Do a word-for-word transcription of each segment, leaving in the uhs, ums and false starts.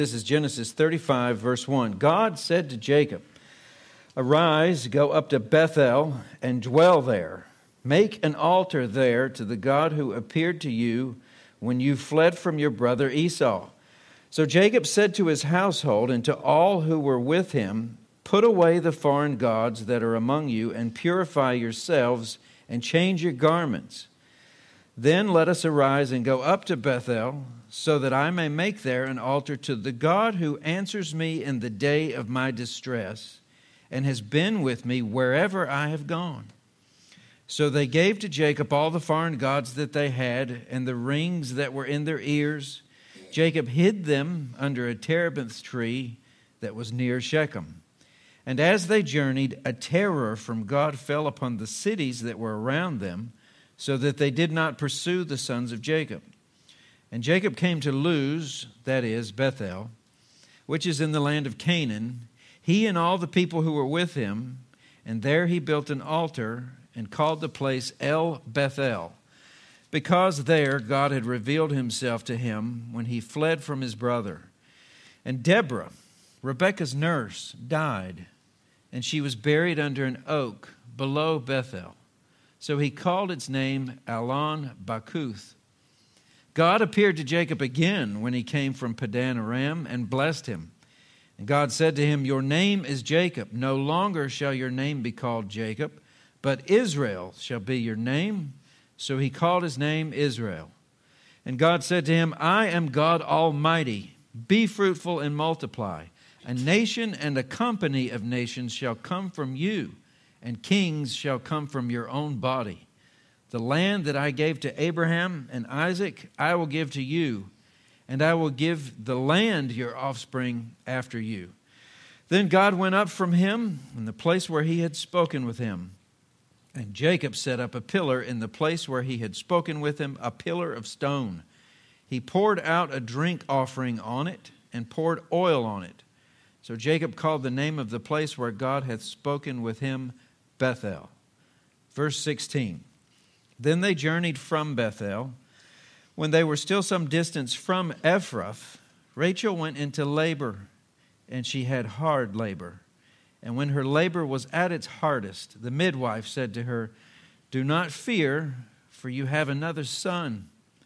This is Genesis thirty-five, verse one. God said to Jacob, "Arise, go up to Bethel and dwell there. Make an altar there to the God who appeared to you when you fled from your brother Esau." So Jacob said to his household and to all who were with him, "Put away the foreign gods that are among you and purify yourselves and change your garments. Then let us arise and go up to Bethel, so that I may make there an altar to the God who answers me in the day of my distress and has been with me wherever I have gone." So they gave to Jacob all the foreign gods that they had and the rings that were in their ears. Jacob hid them under a terebinth tree that was near Shechem. And as they journeyed, a terror from God fell upon the cities that were around them, so that they did not pursue the sons of Jacob. And Jacob came to Luz, that is, Bethel, which is in the land of Canaan, he and all the people who were with him, and there he built an altar and called the place El Bethel, because there God had revealed himself to him when he fled from his brother. And Deborah, Rebekah's nurse, died, and she was buried under an oak below Bethel. So he called its name Allon Bakuth. God appeared to Jacob again when he came from Padan Aram and blessed him. And God said to him, "Your name is Jacob. No longer shall your name be called Jacob, but Israel shall be your name." So he called his name Israel. And God said to him, "I am God Almighty. Be fruitful and multiply. A nation and a company of nations shall come from you, and kings shall come from your own body. The land that I gave to Abraham and Isaac, I will give to you, and I will give the land your offspring after you." Then God went up from him in the place where he had spoken with him. And Jacob set up a pillar in the place where he had spoken with him, a pillar of stone. He poured out a drink offering on it and poured oil on it. So Jacob called the name of the place where God had spoken with him Bethel. Verse sixteen. Then they journeyed from Bethel. When they were still some distance from Ephrath, Rachel went into labor, and she had hard labor. And when her labor was at its hardest, the midwife said to her, "Do not fear, for you have another son."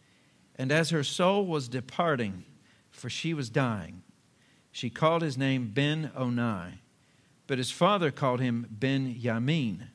And as her soul was departing, for she was dying, she called his name Ben-Oni. But his father called him Ben-Yamin.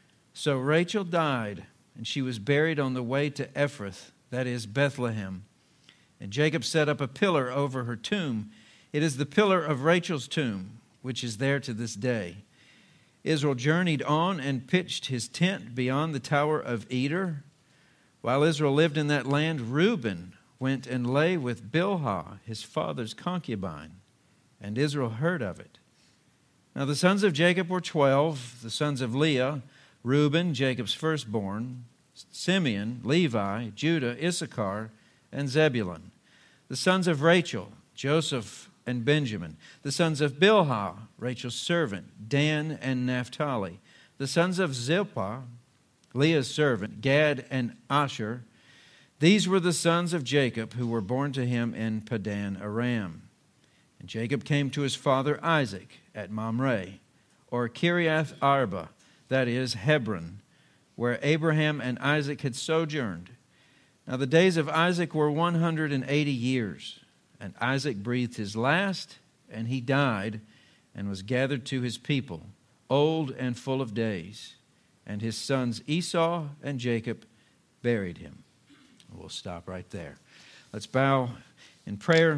So Rachel died, and she was buried on the way to Ephrath, that is, Bethlehem. And Jacob set up a pillar over her tomb. It is the pillar of Rachel's tomb, which is there to this day. Israel journeyed on and pitched his tent beyond the tower of Eder. While Israel lived in that land, Reuben went and lay with Bilhah, his father's concubine, and Israel heard of it. Now the sons of Jacob were twelve, the sons of Leah, Reuben, Jacob's firstborn, Simeon, Levi, Judah, Issachar, and Zebulun. The sons of Rachel, Joseph and Benjamin. The sons of Bilhah, Rachel's servant, Dan and Naphtali. The sons of Zilpah, Leah's servant, Gad and Asher. These were the sons of Jacob who were born to him in Padan Aram. And Jacob came to his father Isaac at Mamre, or Kiriath Arba, that is, Hebron, where Abraham and Isaac had sojourned. Now the days of Isaac were one hundred eighty years, and Isaac breathed his last, and he died, and was gathered to his people, old and full of days. And his sons Esau and Jacob buried him. We'll stop right there. Let's bow in prayer.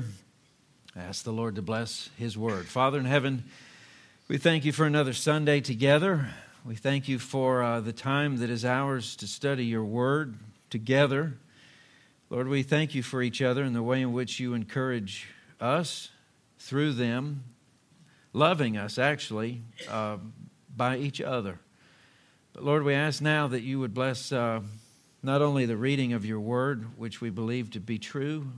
Ask the Lord to bless his word. Father in heaven, we thank you for another Sunday together. We thank you for uh, the time that is ours to study your word together. Lord, we thank you for each other and the way in which you encourage us through them, loving us actually uh, by each other. But Lord, we ask now that you would bless uh, not only the reading of your word, which we believe to be true,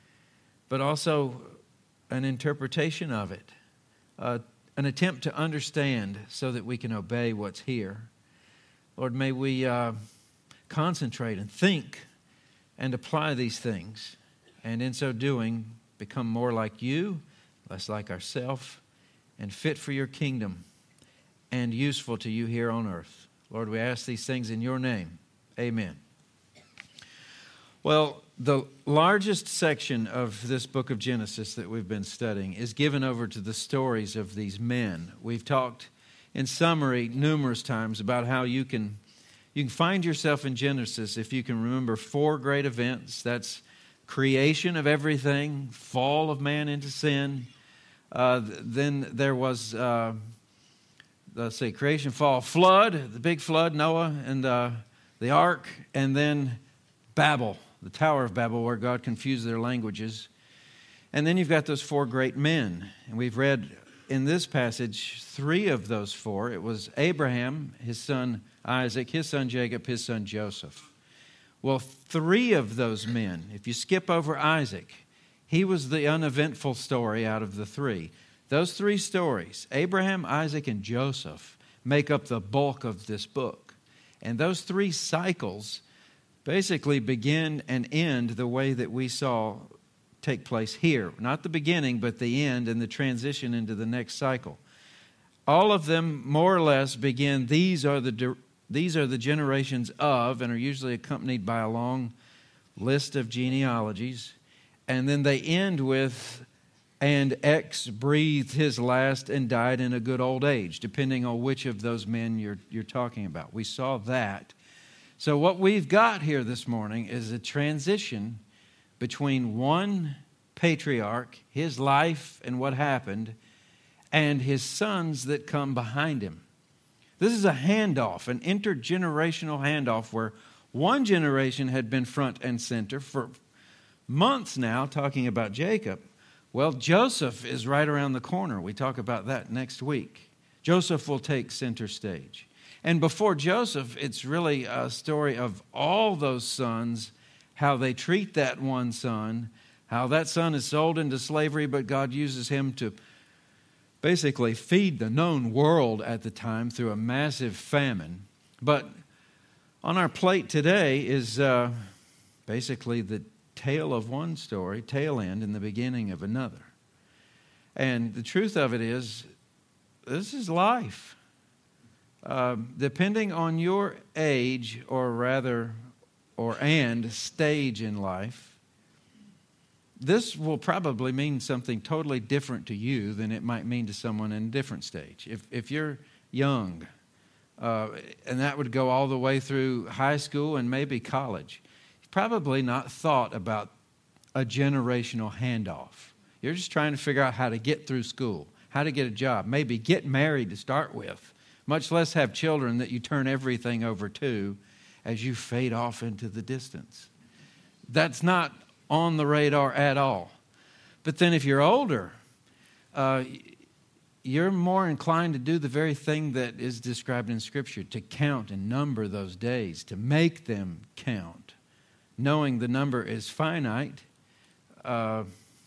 but also an interpretation of it, uh, an attempt to understand so that we can obey what's here. Lord, may we uh, concentrate and think and apply these things, and in so doing, become more like you less like ourself, and fit for your kingdom and useful to you here on earth. Lord, we ask these things in your name. Amen. Well, the largest section of this book of Genesis that we've been studying is given over to the stories of these men. We've talked in summary numerous times about how you can you can find yourself in Genesis if you can remember four great events. That's creation of everything, fall of man into sin. Uh, then there was, uh, let's see, creation, fall, flood, the big flood, Noah and uh, the ark, and then Babel, the Tower of Babel, where God confused their languages. And then you've got those four great men. And we've read in this passage three of those four. It was Abraham, his son Isaac, his son Jacob, his son Joseph. Well, three of those men, if you skip over Isaac, he was the uneventful story out of the three. Those three stories, Abraham, Isaac, and Joseph, make up the bulk of this book. And those three cycles basically begin and end the way that we saw take place here. Not the beginning, but the end and the transition into the next cycle. All of them more or less begin, these are the these are the generations of, and are usually accompanied by a long list of genealogies. And then they end with, and X breathed his last and died in a good old age, depending on which of those men you're you're talking about. We saw that. So what we've got here this morning is a transition between one patriarch, his life and what happened, and his sons that come behind him. This is a handoff, an intergenerational handoff where one generation had been front and center for months now, talking about Jacob. Well, Joseph is right around the corner. We talk about that next week. Joseph will take center stage. And before Joseph, it's really a story of all those sons, how they treat that one son, how that son is sold into slavery, but God uses him to basically feed the known world at the time through a massive famine. But on our plate today is uh, basically the tale of one story, tail end, and the beginning of another. And the truth of it is, this is life. Uh, depending on your age, or rather, or and stage in life, this will probably mean something totally different to you than it might mean to someone in a different stage. If if you're young, uh, and that would go all the way through high school and maybe college, you've probably not thought about a generational handoff. You're just trying to figure out how to get through school, how to get a job, maybe get married to start with, much less have children that you turn everything over to as you fade off into the distance. That's not on the radar at all. But then if you're older, uh, you're more inclined to do the very thing that is described in Scripture, to count and number those days, to make them count, knowing the number is finite. Uh,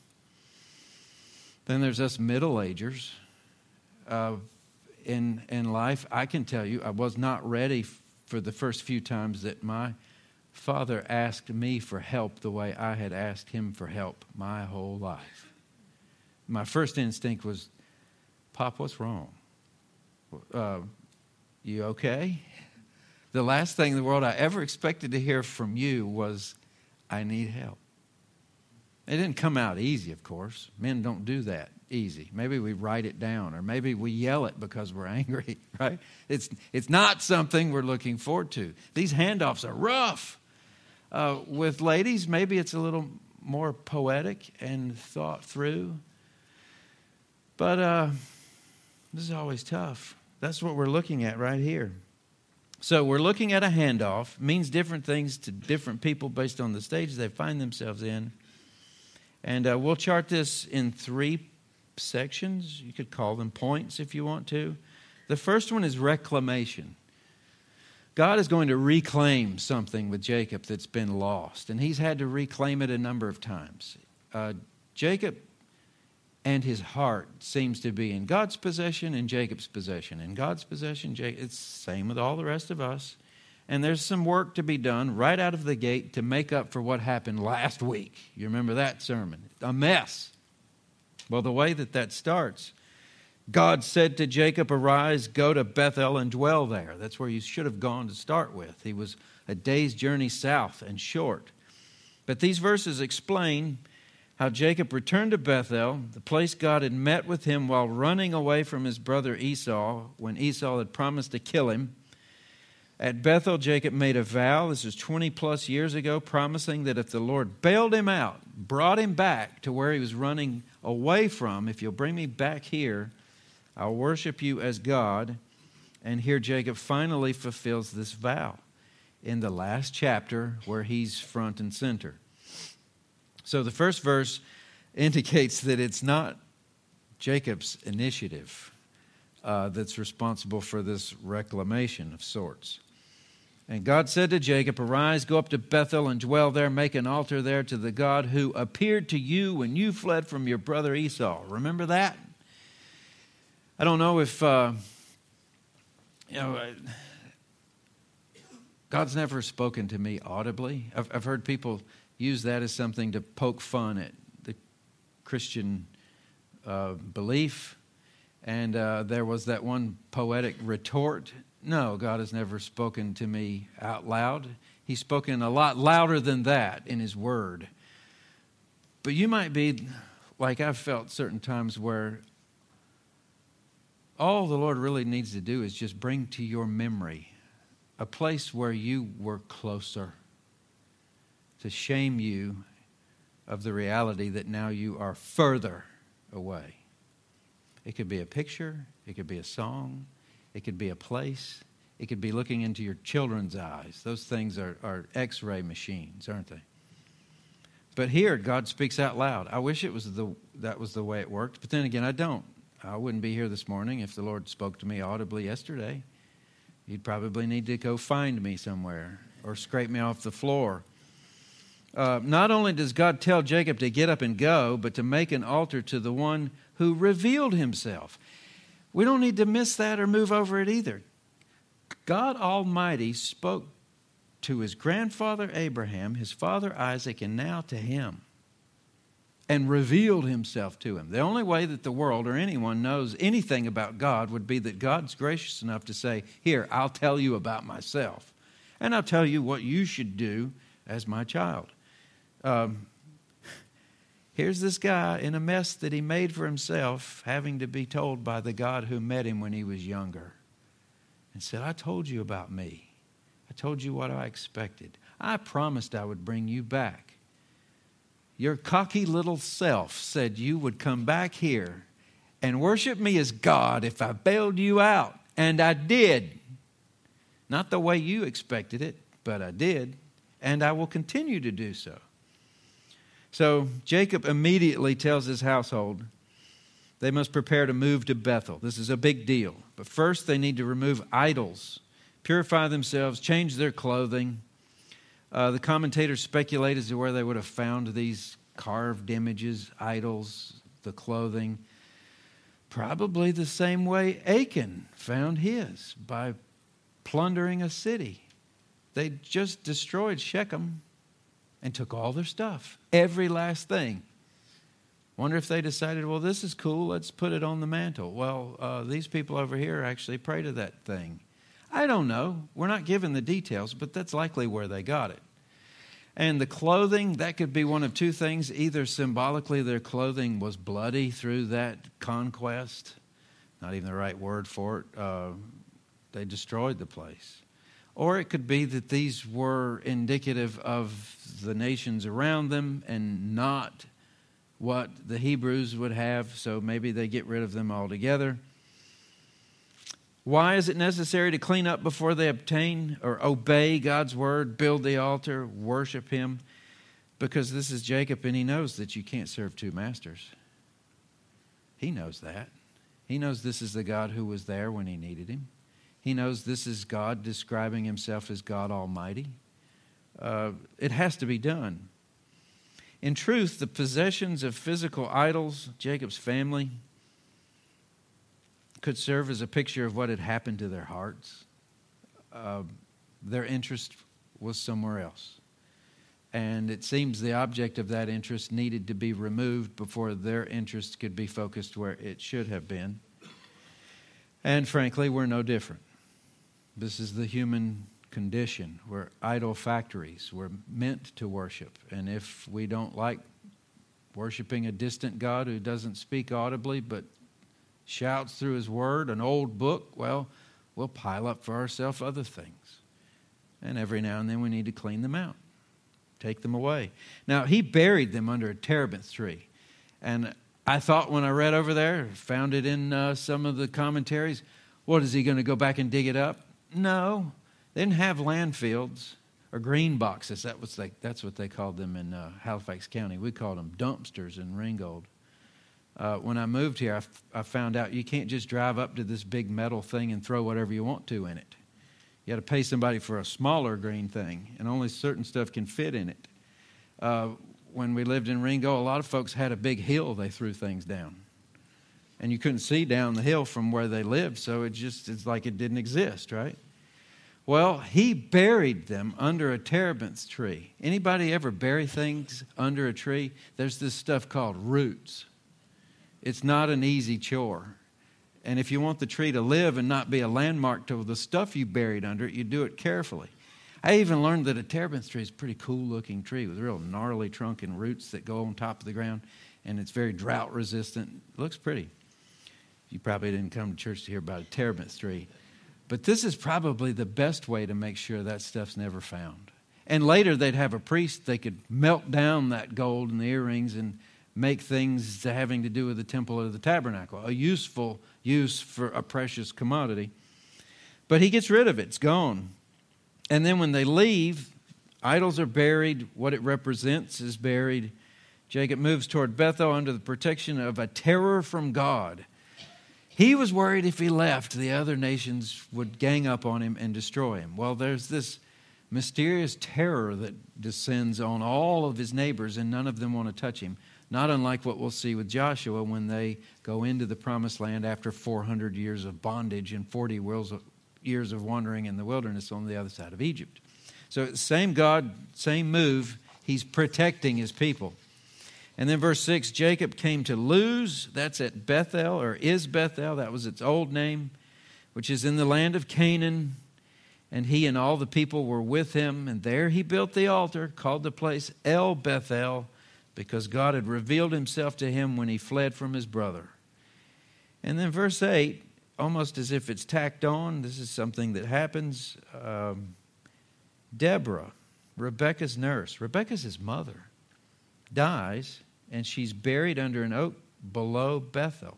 then there's us middle-agers. Uh, in, in life, I can tell you, I was not ready for the first few times that my Father asked me for help the way I had asked him for help my whole life. My first instinct was, Pop, what's wrong? Uh, you okay? The last thing in the world I ever expected to hear from you was, I need help. It didn't come out easy, of course. Men don't do that easy. Maybe we write it down, or maybe we yell it because we're angry, right? It's, it's not something we're looking forward to. These handoffs are rough. Uh, with ladies, maybe it's a little more poetic and thought through. But uh, this is always tough. That's what we're looking at right here. So we're looking at a handoff. It means different things to different people based on the stage they find themselves in. And uh, we'll chart this in three sections. You could call them points if you want to. The first one is reclamation. God is going to reclaim something with Jacob that's been lost, and he's had to reclaim it a number of times. Uh, Jacob and his heart seems to be in God's possession and Jacob's possession. In God's possession, Jacob, it's the same with all the rest of us. And there's some work to be done right out of the gate to make up for what happened last week. You remember that sermon? A mess. Well, the way that that starts, God said to Jacob, arise, go to Bethel and dwell there. That's where you should have gone to start with. He was a day's journey south and short. But these verses explain how Jacob returned to Bethel, the place God had met with him while running away from his brother Esau, when Esau had promised to kill him. At Bethel, Jacob made a vow, this is twenty plus years ago, promising that if the Lord bailed him out, brought him back to where he was running away from, if you'll bring me back here, I'll worship you as God. And here Jacob finally fulfills this vow in the last chapter where he's front and center. So the first verse indicates that it's not Jacob's initiative uh, that's responsible for this reclamation of sorts. And God said to Jacob, arise, go up to Bethel and dwell there, make an altar there to the God who appeared to you when you fled from your brother Esau. Remember that? I don't know if, uh, you know, God's never spoken to me audibly. I've, I've heard people use that as something to poke fun at the Christian uh, belief. And uh, there was that one poetic retort. No, God has never spoken to me out loud. He's spoken a lot louder than that in His Word. But you might be like I've felt certain times where all the Lord really needs to do is just bring to your memory a place where you were closer, to shame you of the reality that now you are further away. It could be a picture, it could be a song, it could be a place, it could be looking into your children's eyes. Those things are, are X-ray machines, aren't they? But here, God speaks out loud. I wish it was the that was the way it worked, but then again, I don't. I wouldn't be here this morning if the Lord spoke to me audibly yesterday. You'd probably need to go find me somewhere or scrape me off the floor. Uh, not only does God tell Jacob to get up and go, but to make an altar to the one who revealed Himself. We don't need to miss that or move over it either. God Almighty spoke to his grandfather Abraham, his father Isaac, and now to him, and revealed Himself to him. The only way that the world or anyone knows anything about God would be that God's gracious enough to say, here, I'll tell you about myself, and I'll tell you what you should do as my child. Um, here's this guy in a mess that he made for himself, having to be told by the God who met him when he was younger and said, I told you about me. I told you what I expected. I promised I would bring you back. Your cocky little self said you would come back here and worship me as God if I bailed you out. And I did. Not the way you expected it, but I did. And I will continue to do so. So Jacob immediately tells his household they must prepare to move to Bethel. This is a big deal. But first they need to remove idols, purify themselves, change their clothing. Uh, the commentators speculate as to where they would have found these carved images, idols, the clothing. Probably the same way Achan found his, by plundering a city. They just destroyed Shechem and took all their stuff, every last thing. Wonder if they decided, well, this is cool, let's put it on the mantle. Well, uh, these people over here actually pray to that thing. I don't know. We're not given the details, but that's likely where they got it. And the clothing, that could be one of two things. Either symbolically their clothing was bloody through that conquest. Not even the right word for it. Uh, they destroyed the place. Or it could be that these were indicative of the nations around them and not what the Hebrews would have, so maybe they get rid of them altogether. Why is it necessary to clean up before they obtain or obey God's word, build the altar, worship Him? Because this is Jacob, and he knows that you can't serve two masters. He knows that. He knows this is the God who was there when he needed Him. He knows this is God describing Himself as God Almighty. Uh, it has to be done. In truth, the possessions of physical idols, Jacob's family, could serve as a picture of what had happened to their hearts. Uh, their interest was somewhere else. And it seems the object of that interest needed to be removed before their interest could be focused where it should have been. And frankly, we're no different. This is the human condition. We're idol factories. We're meant to worship. And if we don't like worshiping a distant God who doesn't speak audibly but shouts through his word, an old book, well, we'll pile up for ourselves other things. And every now and then we need to clean them out, take them away. Now, he buried them under a terebinth tree. And I thought when I read over there, found it in uh, some of the commentaries, what, is he going to go back and dig it up? No. They didn't have landfills or green boxes. That was like, that's what they called them in uh, Halifax County. We called them dumpsters in Ringgold. Uh, when I moved here, I, f- I found out you can't just drive up to this big metal thing and throw whatever you want to in it. You got to pay somebody for a smaller green thing, and only certain stuff can fit in it. Uh, when we lived in Ringgold, a lot of folks had a big hill they threw things down. And you couldn't see down the hill from where they lived, so it just it's like it didn't exist, right? Well, he buried them under a terebinth tree. Anybody ever bury things under a tree? There's this stuff called roots. It's not an easy chore. And if you want the tree to live and not be a landmark to the stuff you buried under it, you do it carefully. I even learned that a terebinth tree is a pretty cool-looking tree with real gnarly trunk and roots that go on top of the ground, and it's very drought-resistant. It looks pretty. You probably didn't come to church to hear about a terebinth tree. But this is probably the best way to make sure that stuff's never found. And later they'd have a priest. They could melt down that gold and the earrings and make things having to do with the temple or the tabernacle, a useful use for a precious commodity. But he gets rid of it. It's gone. And then when they leave, idols are buried. What it represents is buried. Jacob moves toward Bethel under the protection of a terror from God. He was worried if he left, the other nations would gang up on him and destroy him. Well, there's this mysterious terror that descends on all of his neighbors, and none of them want to touch him. Not unlike what we'll see with Joshua when they go into the promised land after four hundred years of bondage and forty years of wandering in the wilderness on the other side of Egypt. So same God, same move, he's protecting his people. And then verse six, Jacob came to Luz, that's at Bethel, or is Bethel, that was its old name, which is in the land of Canaan. And he and all the people were with him, and there he built the altar, called the place El Bethel, because God had revealed himself to him when he fled from his brother. And then verse eight, almost as if it's tacked on, this is something that happens. Um, Deborah, Rebekah's nurse, Rebekah's his mother, dies, and she's buried under an oak below Bethel.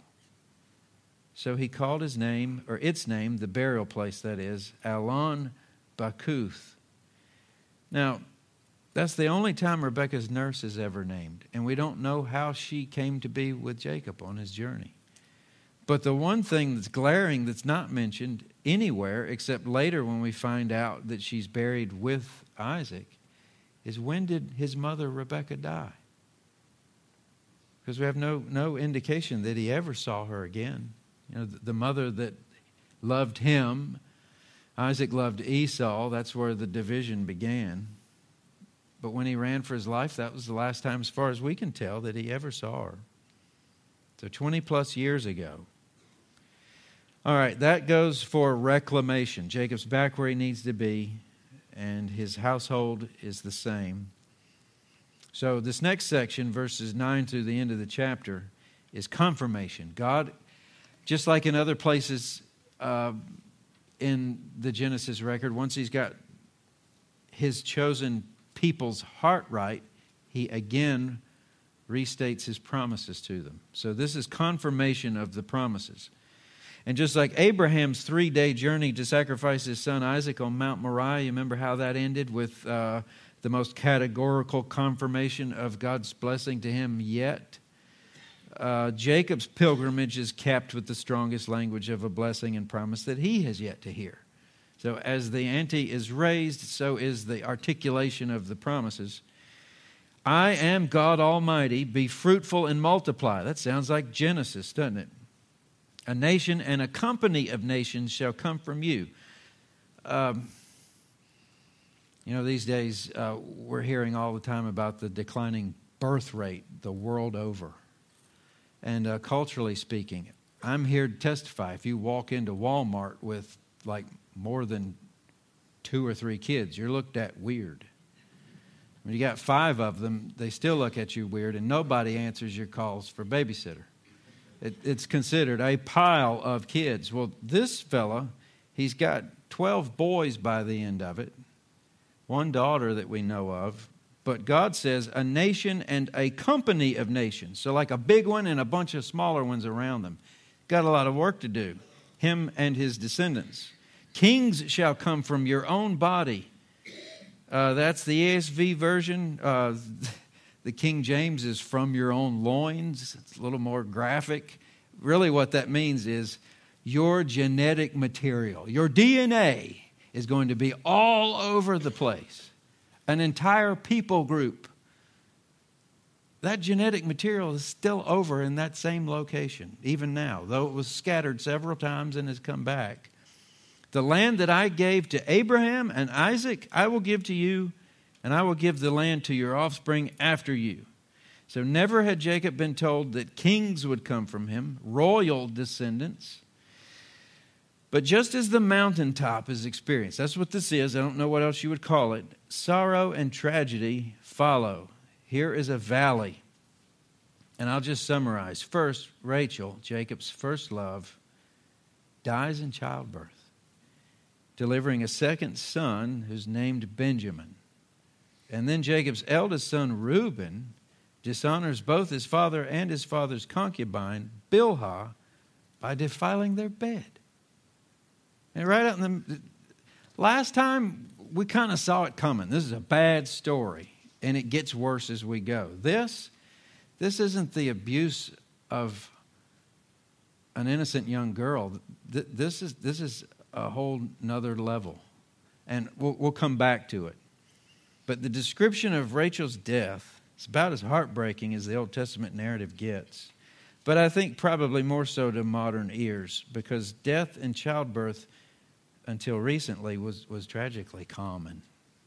So he called his name, or its name, the burial place that is, Allon Bakuth. Now, that's the only time Rebekah's nurse is ever named, and we don't know how she came to be with Jacob on his journey. But the one thing that's glaring that's not mentioned anywhere, except later when we find out that she's buried with Isaac, is when did his mother Rebekah die? Because we have no, no indication that he ever saw her again. You know, the, the mother that loved him, Isaac loved Esau, that's where the division began. But when he ran for his life, that was the last time, as far as we can tell, that he ever saw her. So twenty plus years ago. All right, that goes for reclamation. Jacob's back where he needs to be, and his household is the same. So this next section, verses nine through the end of the chapter, is confirmation. God, just like in other places uh, in the Genesis record, once he's got his chosen people's heart right, he again restates his promises to them. So this is confirmation of the promises. And just like Abraham's three-day journey to sacrifice his son Isaac on Mount Moriah, you remember how that ended with uh, the most categorical confirmation of God's blessing to him yet? Uh, Jacob's pilgrimage is capped with the strongest language of a blessing and promise that he has yet to hear. So as the ante is raised, so is the articulation of the promises. I am God Almighty, be fruitful and multiply. That sounds like Genesis, doesn't it? A nation and a company of nations shall come from you. Um, You know, these days uh, we're hearing all the time about the declining birth rate the world over. And uh, culturally speaking, I'm here to testify. If you walk into Walmart with like more than two or three kids, you're looked at weird. When you got five of them, they still look at you weird, and nobody answers your calls for babysitter. It, it's considered a pile of kids. Well, this fella, he's got twelve boys by the end of it, one daughter that we know of. But God says a nation and a company of nations. So like a big one and a bunch of smaller ones around them. Got a lot of work to do, him and his descendants. Kings shall come from your own body. Uh, that's the E S V version. Uh, the King James is from your own loins. It's a little more graphic. Really what that means is your genetic material, your D N A is going to be all over the place. An entire people group. That genetic material is still over in that same location, even now, though it was scattered several times and has come back. The land that I gave to Abraham and Isaac, I will give to you, and I will give the land to your offspring after you. So never had Jacob been told that kings would come from him, royal descendants. But just as the mountaintop is experienced, that's what this is, I don't know what else you would call it, sorrow and tragedy follow. Here is a valley. And I'll just summarize. First, Rachel, Jacob's first love, dies in childbirth, delivering a second son who's named Benjamin. And then Jacob's eldest son, Reuben, dishonors both his father and his father's concubine, Bilhah, by defiling their bed. And right out in the last time, we kind of saw it coming. This is a bad story, and it gets worse as we go. This, this isn't the abuse of an innocent young girl. This is this is a whole nother level, and we'll, we'll come back to it. But the description of Rachel's death is about as heartbreaking as the Old Testament narrative gets. But I think probably more so to modern ears, because death in childbirth until recently was, was tragically common.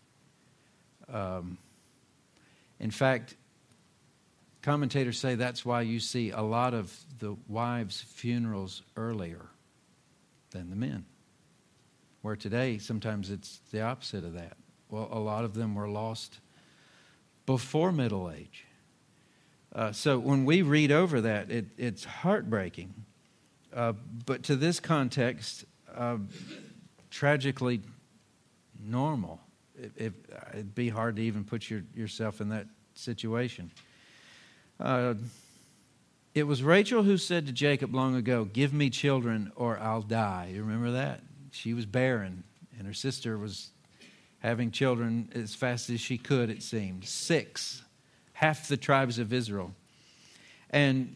Um, in fact, commentators say that's why you see a lot of the wives' funerals earlier than the men. Where today, sometimes it's the opposite of that. Well, a lot of them were lost before middle age. Uh, so when we read over that, it, it's heartbreaking. Uh, but to this context, uh, tragically normal. It, it, it'd be hard to even put your, yourself in that situation. Uh, it was Rachel who said to Jacob long ago, "Give me children or I'll die." You remember that? She was barren, and her sister was having children as fast as she could, it seemed. Six. Half the tribes of Israel. And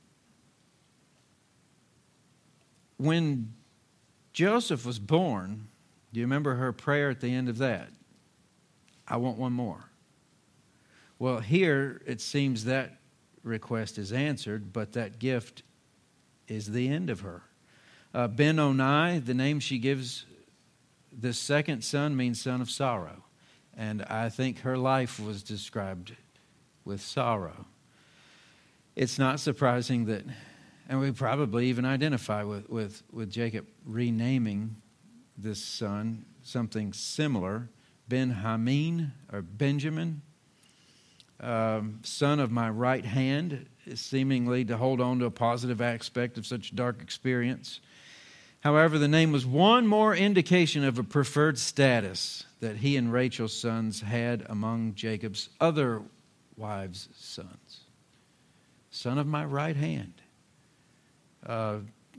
when Joseph was born, do you remember her prayer at the end of that? I want one more. Well, here it seems that request is answered, but that gift is the end of her. Uh, Ben-Oni, the name she gives this second son, means son of sorrow. And I think her life was described with sorrow. It's not surprising that, and we probably even identify with, with, with Jacob renaming this son something similar, Ben-Hamin or Benjamin, um, son of my right hand, seemingly to hold on to a positive aspect of such dark experience. However, the name was one more indication of a preferred status that he and Rachel's sons had among Jacob's other wives' sons. Son of my right hand. Uh,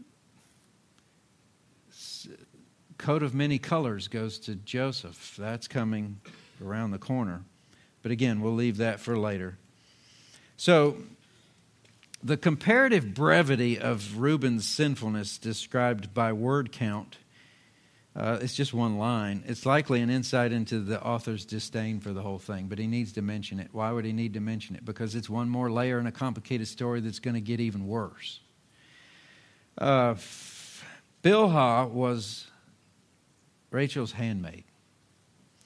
coat of many colors goes to Joseph. That's coming around the corner. But again, we'll leave that for later. So, the comparative brevity of Reuben's sinfulness described by word count, uh, it's just one line. It's likely an insight into the author's disdain for the whole thing, but he needs to mention it. Why would he need to mention it? Because it's one more layer in a complicated story that's going to get even worse. Uh, Bilhah was Rachel's handmaid.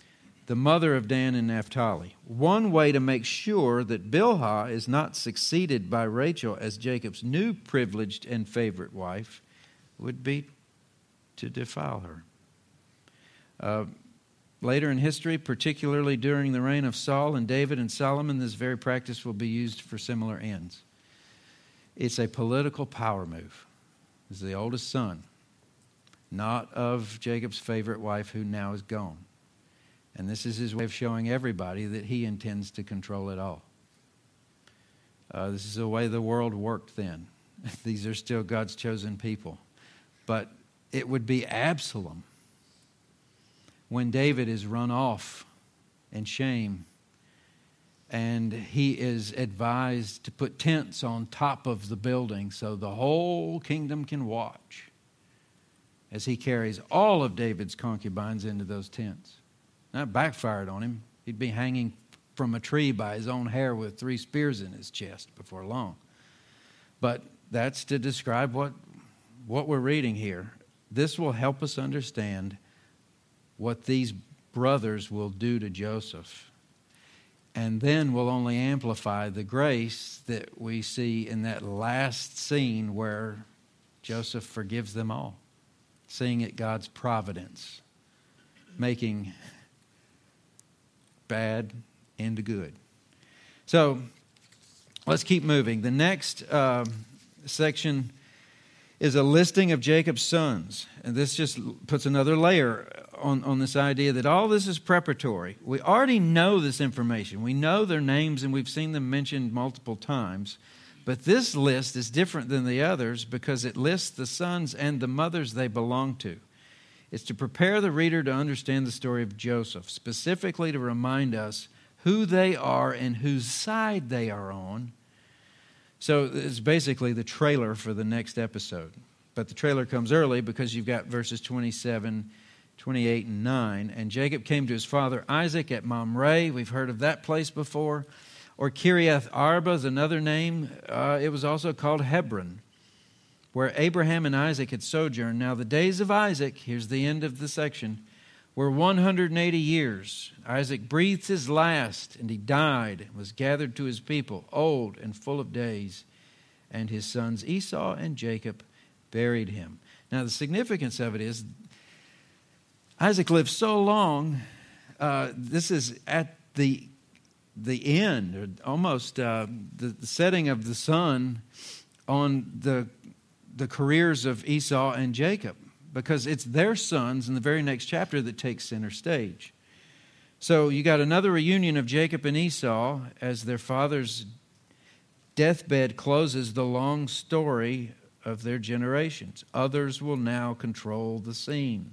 the mother of Dan and Naphtali. One way to make sure that Bilhah is not succeeded by Rachel as Jacob's new privileged and favorite wife would be to defile her. Uh, later in history, particularly during the reign of Saul and David and Solomon, this very practice will be used for similar ends. It's a political power move. This is the oldest son, not of Jacob's favorite wife who now is gone. And this is his way of showing everybody that he intends to control it all. Uh, this is the way the world worked then. These are still God's chosen people. But it would be Absalom when David is run off in shame and he is advised to put tents on top of the building so the whole kingdom can watch as he carries all of David's concubines into those tents. That backfired on him. He'd be hanging from a tree by his own hair with three spears in his chest before long. But that's to describe what, what we're reading here. This will help us understand what these brothers will do to Joseph. And then will only amplify the grace that we see in that last scene where Joseph forgives them all, seeing it God's providence, making bad into good. So let's keep moving. The next uh, section is a listing of Jacob's sons. And this just puts another layer on, on this idea that all this is preparatory. We already know this information. We know their names and we've seen them mentioned multiple times. But this list is different than the others because it lists the sons and the mothers they belong to. It's to prepare the reader to understand the story of Joseph, specifically to remind us who they are and whose side they are on. So it's basically the trailer for the next episode. But the trailer comes early because you've got verses twenty-seven, twenty-eight, and nine. And Jacob came to his father Isaac at Mamre. We've heard of that place before. Or Kiriath Arba is another name. Uh, it was also called Hebron, where Abraham and Isaac had sojourned. Now the days of Isaac, here's the end of the section, were one hundred eighty years. Isaac breathed his last, and he died, and was gathered to his people, old and full of days. And his sons Esau and Jacob buried him. Now the significance of it is, Isaac lived so long, uh, this is at the, the end, or almost uh, the, the setting of the sun on the the careers of Esau and Jacob, because it's their sons in the very next chapter that takes center stage. So you got another reunion of Jacob and Esau as their father's deathbed closes the long story of their generations. Others will now control the scene.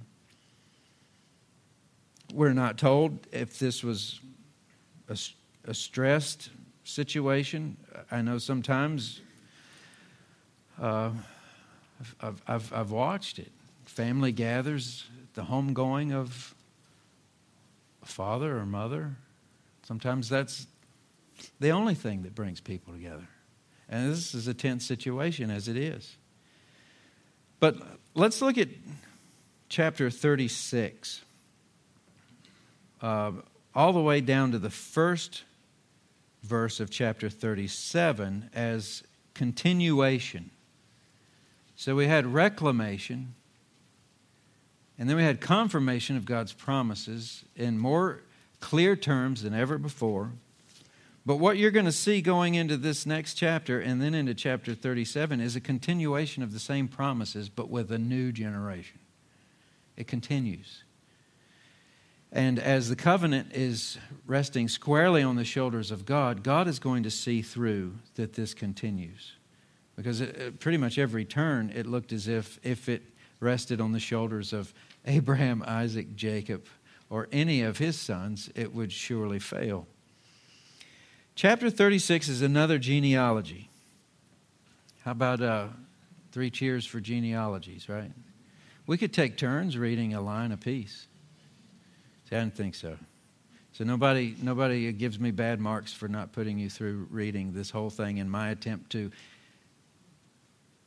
We're not told if this was a, a stressed situation. I know sometimes uh, I've, I've, I've watched it. Family gathers at the homegoing of a father or mother. Sometimes that's the only thing that brings people together. And this is a tense situation as it is. But let's look at chapter thirty-six. Uh, all the way down to the first verse of chapter thirty-seven as continuation. So we had reclamation, and then we had confirmation of God's promises in more clear terms than ever before. But what you're going to see going into this next chapter and then into chapter thirty-seven is a continuation of the same promises, but with a new generation. It continues. And as the covenant is resting squarely on the shoulders of God, God is going to see through that this continues. Because it, pretty much every turn, it looked as if if it rested on the shoulders of Abraham, Isaac, Jacob, or any of his sons, it would surely fail. Chapter thirty-six is another genealogy. How about uh, three cheers for genealogies, right? We could take turns reading a line apiece. See, I didn't think so. So nobody, nobody gives me bad marks for not putting you through reading this whole thing in my attempt to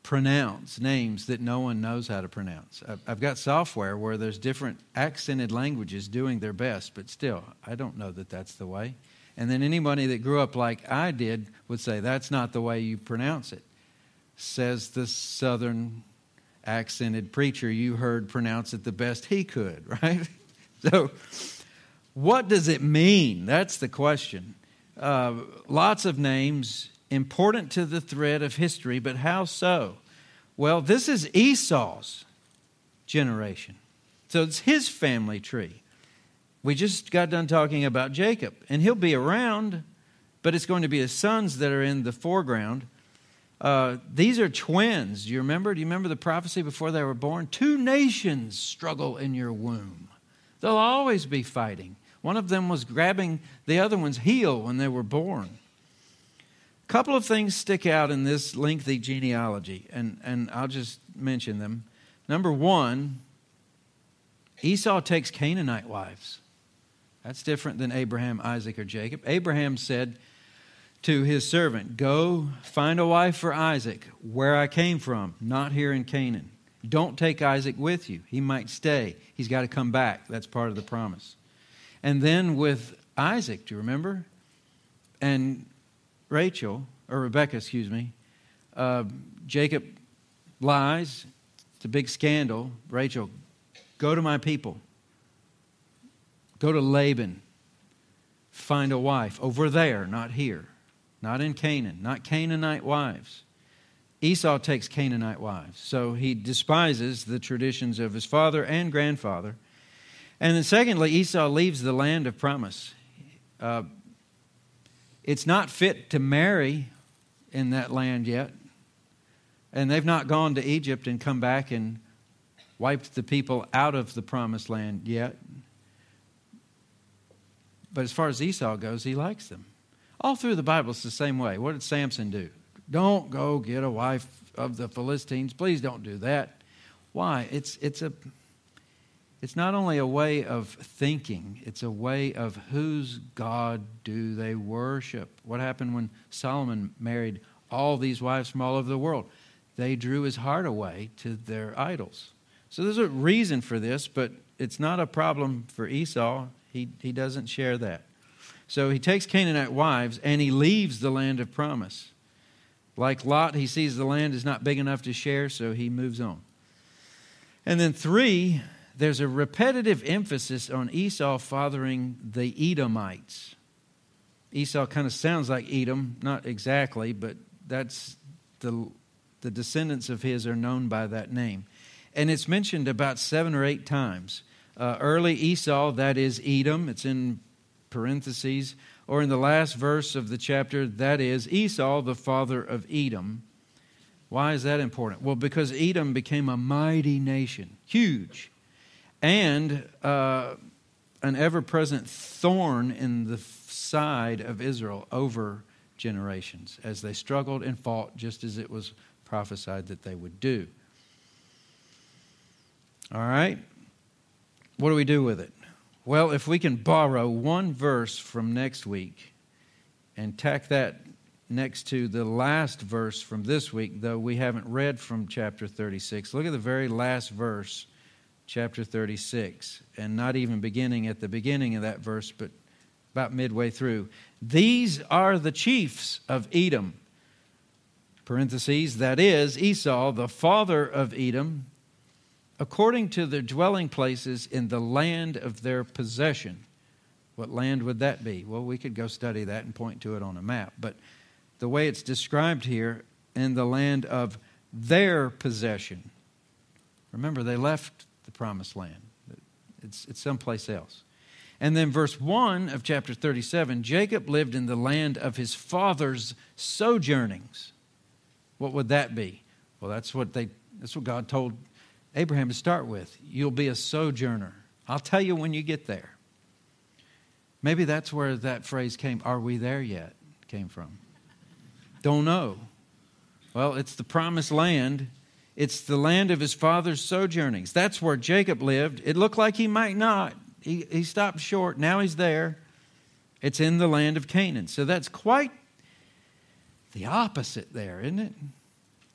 pronounce names that no one knows how to pronounce. I've got software where there's different accented languages doing their best, but still, I don't know that that's the way. And then anybody that grew up like I did would say, that's not the way you pronounce it. Says the southern accented preacher you heard pronounce it the best he could, right? So what does it mean? That's the question. Uh, lots of names, important to the thread of history, but how so? Well, this is Esau's generation. So it's his family tree. We just got done talking about Jacob, and he'll be around, but it's going to be his sons that are in the foreground. Uh, these are twins. Do you remember? Do you remember the prophecy before they were born? Two nations struggle in your womb. They'll always be fighting. One of them was grabbing the other one's heel when they were born. A couple of things stick out in this lengthy genealogy, and, and I'll just mention them. Number one, Esau takes Canaanite wives. That's different than Abraham, Isaac, or Jacob. Abraham said to his servant, go find a wife for Isaac where I came from, not here in Canaan. Don't take Isaac with you. He might stay. He's got to come back. That's part of the promise. And then with Isaac, do you remember? And Rachel, or Rebekah, excuse me, uh, Jacob lies. It's a big scandal. Rachel, go to my people. Go to Laban. Find a wife over there, not here. Not in Canaan. Not Canaanite wives. Esau takes Canaanite wives. So he despises the traditions of his father and grandfather. And then secondly, Esau leaves the land of promise. Uh, it's not fit to marry in that land yet. And they've not gone to Egypt and come back and wiped the people out of the promised land yet. But as far as Esau goes, he likes them. All through the Bible, it's the same way. What did Samson do? Don't go get a wife of the Philistines. Please don't do that. Why? It's it's a it's not only a way of thinking, it's a way of whose God do they worship. What happened when Solomon married all these wives from all over the world? They drew his heart away to their idols. So there's a reason for this, but it's not a problem for Esau. He he doesn't share that. So he takes Canaanite wives and he leaves the land of promise. Like Lot, he sees the land is not big enough to share, so he moves on. And then three, there's a repetitive emphasis on Esau fathering the Edomites. Esau kind of sounds like Edom, not exactly, but that's the, the descendants of his are known by that name. And it's mentioned about seven or eight times. Uh, early Esau, that is Edom, it's in parentheses, or in the last verse of the chapter, that is Esau, the father of Edom. Why is that important? Well, because Edom became a mighty nation, huge, and uh, an ever-present thorn in the side of Israel over generations as they struggled and fought just as it was prophesied that they would do. All right? What do we do with it? Well, if we can borrow one verse from next week and tack that next to the last verse from this week, though we haven't read from chapter thirty-six. Look at the very last verse, chapter thirty-six, and not even beginning at the beginning of that verse, but about midway through. These are the chiefs of Edom, parentheses, that is Esau, the father of Edom, according to their dwelling places in the land of their possession. What land would that be? Well, we could go study that and point to it on a map. But the way it's described here, in the land of their possession. Remember, they left the promised land. It's, it's someplace else. And then verse one of chapter thirty-seven, Jacob lived in the land of his father's sojournings. What would that be? Well, that's what they. That's what God told Abraham to start with. You'll be a sojourner. I'll tell you when you get there. Maybe that's where that phrase came, are we there yet, came from. Don't know. Well, it's the promised land. It's the land of his father's sojournings. That's where Jacob lived. It looked like he might not. He, he stopped short. Now he's there. It's in the land of Canaan. So that's quite the opposite there, isn't it?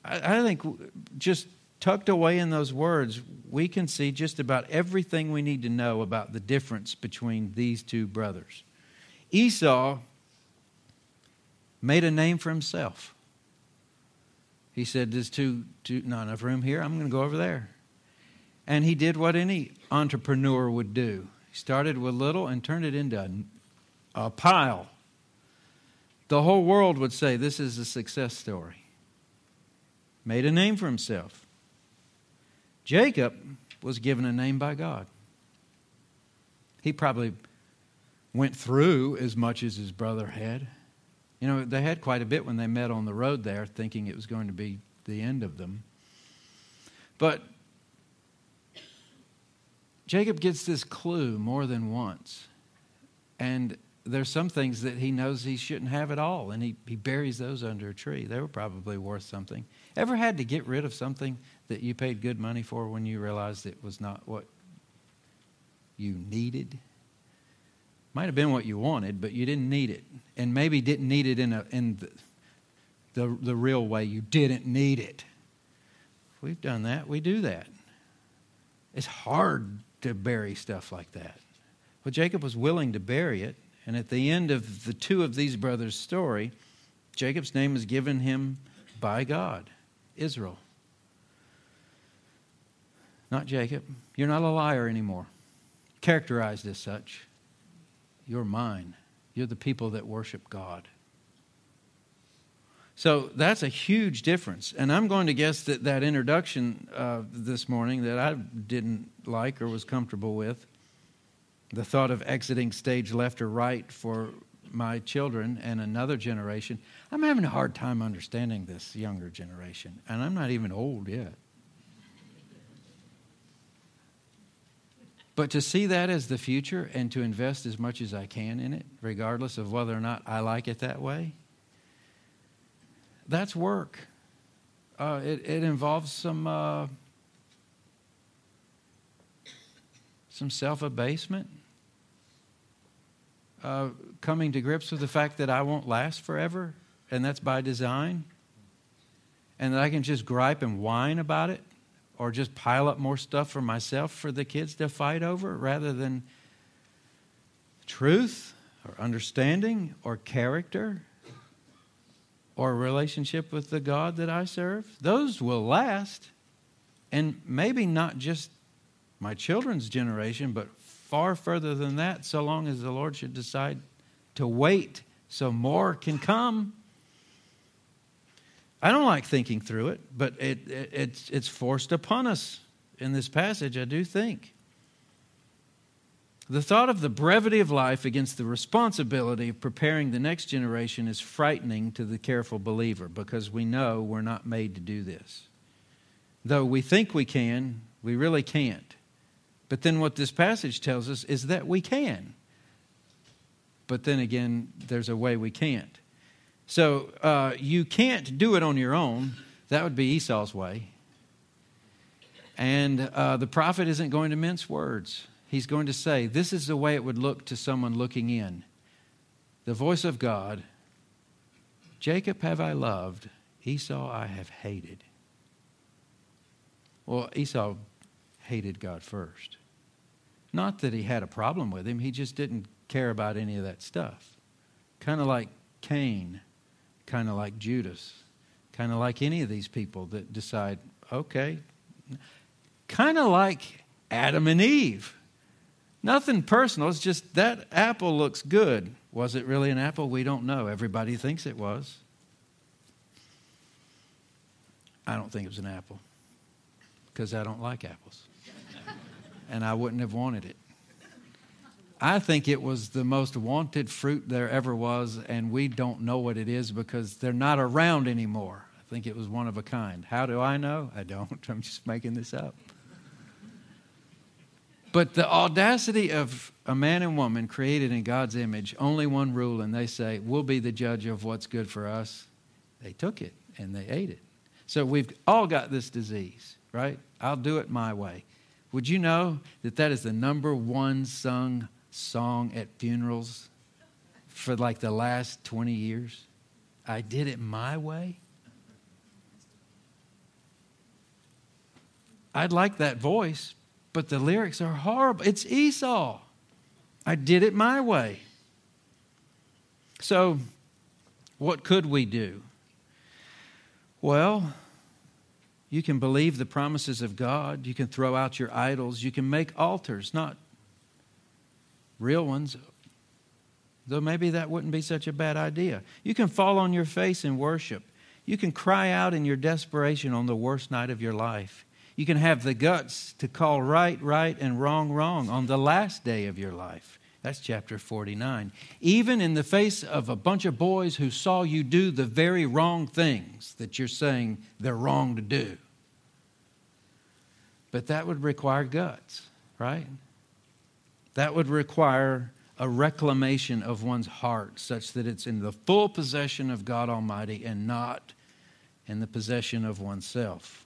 I, I think just tucked away in those words, we can see just about everything we need to know about the difference between these two brothers. Esau made a name for himself. He said, there's too, too, not enough room here, I'm going to go over there. And he did what any entrepreneur would do. He started with little and turned it into a, a pile. The whole world would say this is a success story. Made a name for himself. Jacob was given a name by God. He probably went through as much as his brother had. You know, they had quite a bit when they met on the road there, thinking it was going to be the end of them. But Jacob gets this clue more than once. And there's some things that he knows he shouldn't have at all, and he, he buries those under a tree. They were probably worth something. Ever had to get rid of something that you paid good money for when you realized it was not what you needed? Might have been what you wanted, but you didn't need it. And maybe didn't need it in a in the, the, the real way. You didn't need it. We've done that. We do that. It's hard to bury stuff like that. Well, Jacob was willing to bury it. And at the end of the two of these brothers' story, Jacob's name is given him by God, Israel. Not Jacob. You're not a liar anymore. Characterized as such. You're mine. You're the people that worship God. So that's a huge difference. And I'm going to guess that that introduction uh, this morning that I didn't like or was comfortable with, the thought of exiting stage left or right for my children and another generation, I'm having a hard time understanding this younger generation. And I'm not even old yet. But to see that as the future and to invest as much as I can in it, regardless of whether or not I like it that way, that's work. Uh, it, it involves some uh, some self-abasement, uh, coming to grips with the fact that I won't last forever, and that's by design, and that I can just gripe and whine about it, or just pile up more stuff for myself for the kids to fight over, rather than truth or understanding or character or a relationship with the God that I serve. Those will last. And maybe not just my children's generation, but far further than that, so long as the Lord should decide to wait so more can come. I don't like thinking through it, but it, it, it's, it's forced upon us in this passage, I do think. The thought of the brevity of life against the responsibility of preparing the next generation is frightening to the careful believer, because we know we're not made to do this. Though we think we can, we really can't. But then what this passage tells us is that we can. But then again, there's a way we can't. So uh, you can't do it on your own. That would be Esau's way. And uh, the prophet isn't going to mince words. He's going to say, this is the way it would look to someone looking in. The voice of God, Jacob have I loved, Esau I have hated. Well, Esau hated God first. Not that he had a problem with him, he just didn't care about any of that stuff. Kind of like Cain, kind of like Judas, kind of like any of these people that decide, okay, kind of like Adam and Eve. Nothing personal. It's just that apple looks good. Was it really an apple? We don't know. Everybody thinks it was. I don't think it was an apple because I don't like apples. And I wouldn't have wanted it. I think it was the most wanted fruit there ever was, and we don't know what it is because they're not around anymore. I think it was one of a kind. How do I know? I don't. I'm just making this up. But the audacity of a man and woman created in God's image, only one rule, and they say, we'll be the judge of what's good for us. They took it and they ate it. So we've all got this disease, right? I'll do it my way. Would you know that that is the number one sung song at funerals for like the last twenty years? I did it my way. I'd like that voice, but the lyrics are horrible. It's Esau. I did it my way. So, what could we do? Well, you can believe the promises of God. You can throw out your idols. You can make altars, not real ones, though maybe that wouldn't be such a bad idea. You can fall on your face in worship. You can cry out in your desperation on the worst night of your life. You can have the guts to call right, right, and wrong, wrong on the last day of your life. That's chapter forty-nine. Even in the face of a bunch of boys who saw you do the very wrong things that you're saying they're wrong to do. But that would require guts, right? That would require a reclamation of one's heart such that it's in the full possession of God Almighty and not in the possession of oneself.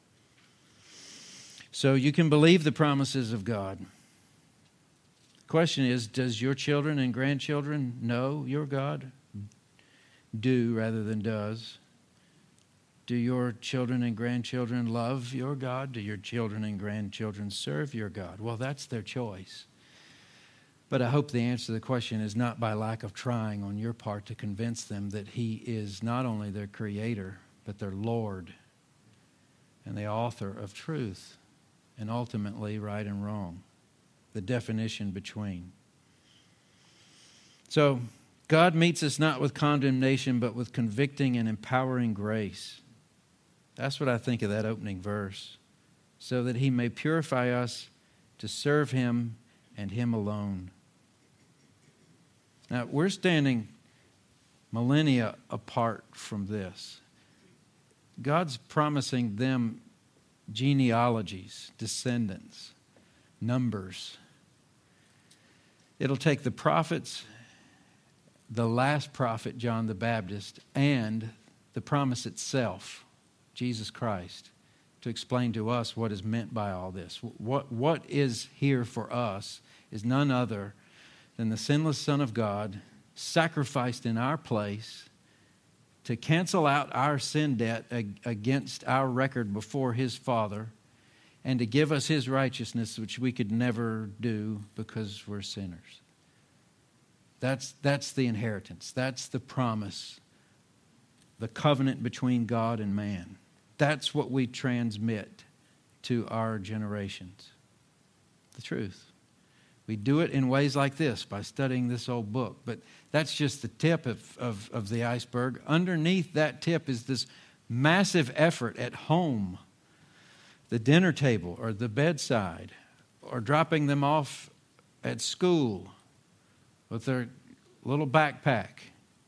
So you can believe the promises of God. The question is, does your children and grandchildren know your God? Do rather than does. Do your children and grandchildren love your God? Do your children and grandchildren serve your God? Well, that's their choice. But I hope the answer to the question is not by lack of trying on your part to convince them that He is not only their Creator, but their Lord and the author of truth, and ultimately right and wrong, the definition between. So, God meets us not with condemnation, but with convicting and empowering grace. That's what I think of that opening verse. So that He may purify us to serve Him and Him alone. Now, we're standing millennia apart from this. God's promising them genealogies, descendants, numbers. It'll take the prophets, the last prophet, John the Baptist, and the promise itself, Jesus Christ, to explain to us what is meant by all this. What, what is here for us is none other than the sinless Son of God sacrificed in our place to cancel out our sin debt against our record before His Father and to give us His righteousness, which we could never do because we're sinners. That's, that's the inheritance. That's the promise, the covenant between God and man. That's what we transmit to our generations. The truth. We do it in ways like this, by studying this old book. But that's just the tip of, of, of the iceberg. Underneath that tip is this massive effort at home, the dinner table or the bedside, or dropping them off at school with their little backpack.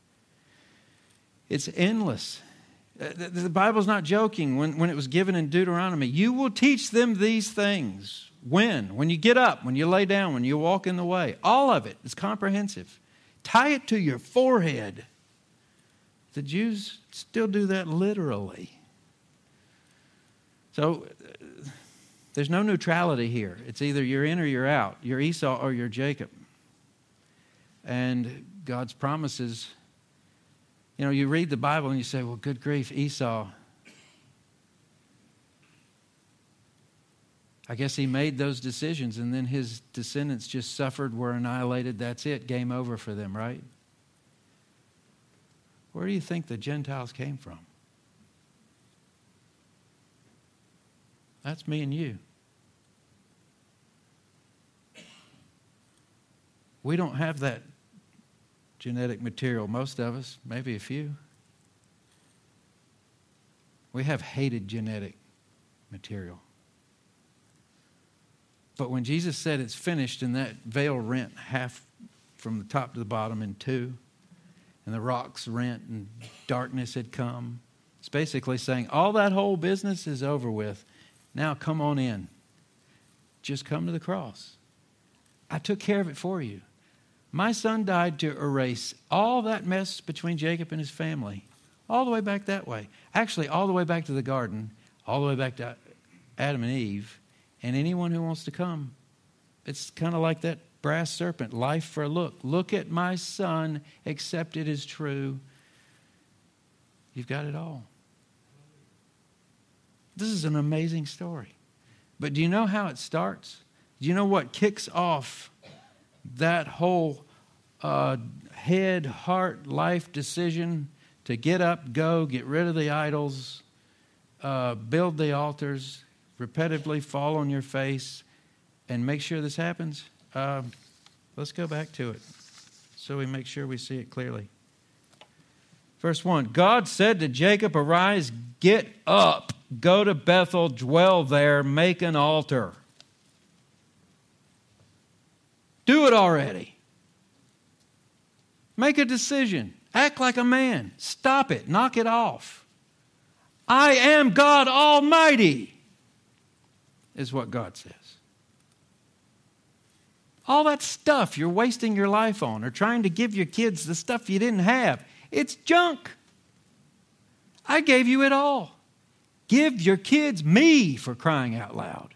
It's endless. The Bible's not joking when, when it was given in Deuteronomy. You will teach them these things. When? When you get up, when you lay down, when you walk in the way. All of it is comprehensive. Tie it to your forehead. The Jews still do that literally. So there's no neutrality here. It's either you're in or you're out. You're Esau or you're Jacob. And God's promises, you know, you read the Bible and you say, well, good grief, Esau. I guess he made those decisions and then his descendants just suffered, were annihilated. That's it. Game over for them, right? Where do you think the Gentiles came from? That's me and you. We don't have that genetic material, most of us, maybe a few. We have hated genetic material. But when Jesus said it's finished and that veil rent half from the top to the bottom in two, and the rocks rent and darkness had come, it's basically saying all that whole business is over with. Now come on in. Just come to the cross. I took care of it for you. My Son died to erase all that mess between Jacob and his family, all the way back that way. Actually, all the way back to the garden, all the way back to Adam and Eve, and anyone who wants to come. It's kind of like that brass serpent, life for a look. Look at my Son, accept it as true. You've got it all. This is an amazing story. But do you know how it starts? Do you know what kicks off that whole uh, head, heart, life decision to get up, go, get rid of the idols, uh, build the altars, repetitively fall on your face, and make sure this happens? Uh, let's go back to it so we make sure we see it clearly. Verse one, God said to Jacob, arise, get up, go to Bethel, dwell there, make an altar. Do it already. Make a decision. Act like a man. Stop it. Knock it off. I am God Almighty, is what God says. All that stuff you're wasting your life on or trying to give your kids the stuff you didn't have, it's junk. I gave you it all. Give your kids me, for crying out loud.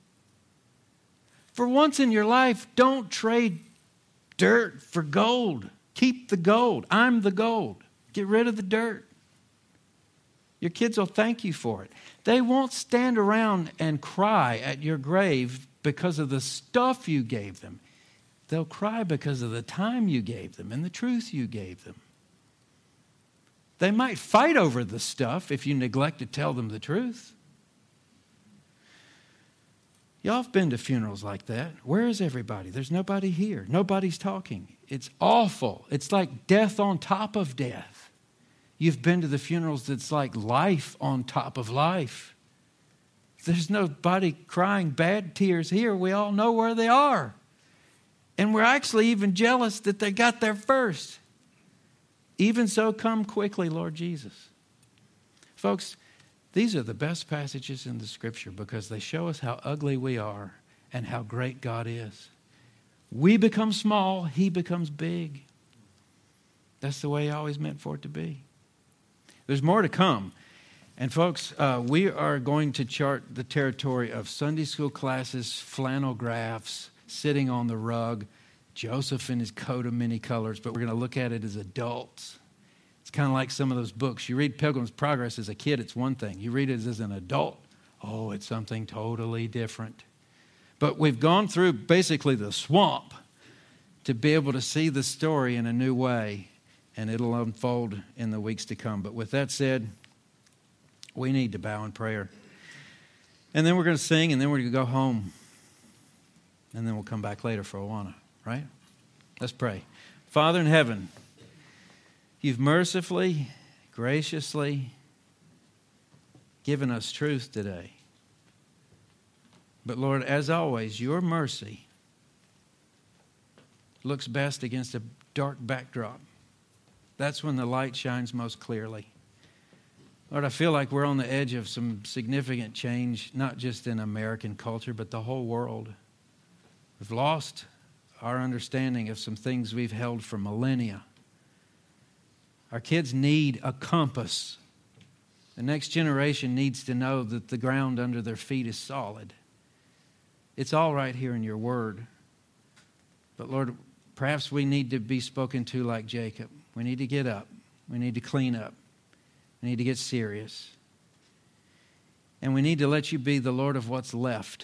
For once in your life, don't trade dirt for gold. Keep the gold. I'm the gold. Get rid of the dirt. Your kids will thank you for it. They won't stand around and cry at your grave because of the stuff you gave them. They'll cry because of the time you gave them and the truth you gave them. They might fight over the stuff if you neglect to tell them the truth. Y'all have been to funerals like that. Where is everybody? There's nobody here. Nobody's talking. It's awful. It's like death on top of death. You've been to the funerals that's like life on top of life. There's nobody crying bad tears here. We all know where they are. And we're actually even jealous that they got there first. Even so, come quickly, Lord Jesus. Folks, these are the best passages in the Scripture because they show us how ugly we are and how great God is. We become small, He becomes big. That's the way He always meant for it to be. There's more to come. And folks, uh, we are going to chart the territory of Sunday school classes, flannel graphs, sitting on the rug, Joseph in his coat of many colors, but we're going to look at it as adults. It's kind of like some of those books. You read Pilgrim's Progress as a kid, it's one thing. You read it as an adult, oh, it's something totally different. But we've gone through basically the swamp to be able to see the story in a new way, and it'll unfold in the weeks to come. But with that said, we need to bow in prayer. And then we're going to sing, and then we're going to go home. And then we'll come back later for Awana, right? Let's pray. Father in heaven, You've mercifully, graciously given us truth today. But Lord, as always, Your mercy looks best against a dark backdrop. That's when the light shines most clearly. Lord, I feel like we're on the edge of some significant change, not just in American culture, but the whole world. We've lost our understanding of some things we've held for millennia. Our kids need a compass. The next generation needs to know that the ground under their feet is solid. It's all right here in Your Word. But Lord, perhaps we need to be spoken to like Jacob. We need to get up. We need to clean up. We need to get serious. And we need to let You be the Lord of what's left.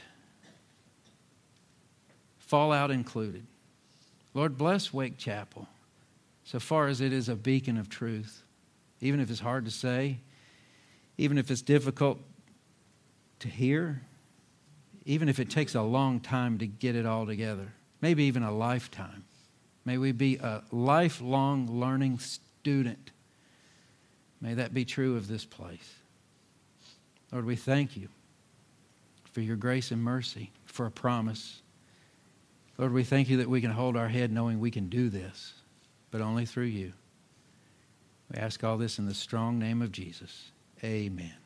Fallout included. Lord, bless Wake Chapel so far as it is a beacon of truth. Even if it's hard to say, even if it's difficult to hear, even if it takes a long time to get it all together, maybe even a lifetime. May we be a lifelong learning student. May that be true of this place. Lord, we thank You for Your grace and mercy, for a promise. Lord, we thank You that we can hold our head knowing we can do this, but only through You. We ask all this in the strong name of Jesus. Amen.